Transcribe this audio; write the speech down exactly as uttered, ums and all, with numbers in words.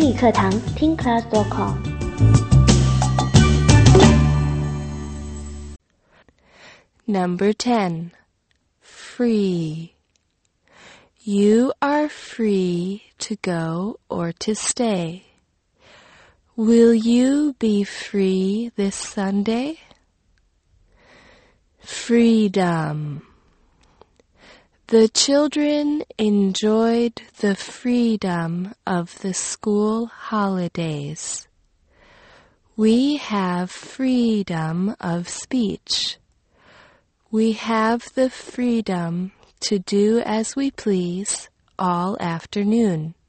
英语课堂听 class dot com。 Number ten. Free. You are free to go or to stay. Will you be free this Sunday? Freedom. The children enjoyed the freedom of the school holidays. We have freedom of speech. We have the freedom to do as we please all afternoon.